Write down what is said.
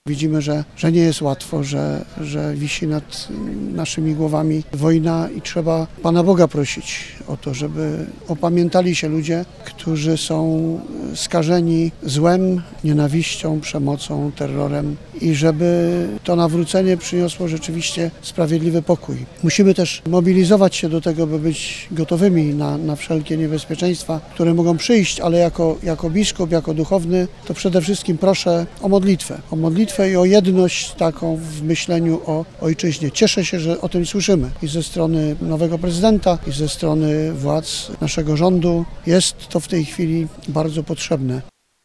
Widzimy, że nie jest łatwo, że wisi nad naszymi głowami wojna i trzeba Pana Boga prosić o to, żeby opamiętali się ludzie, którzy są skażeni złem, nienawiścią, przemocą, terrorem i żeby to nawrócenie przyniosło rzeczywiście sprawiedliwy pokój. Musimy też mobilizować się do tego, by być gotowymi na wszelkie niebezpieczeństwa, które mogą przyjść, ale jako biskup, jako duchowny, to przede wszystkim proszę o modlitwę i o jedność taką w myśleniu o ojczyźnie. Cieszę się, że o tym słyszymy i ze strony nowego prezydenta, i ze strony władz naszego rządu. Jest to w tej chwili bardzo potrzebne.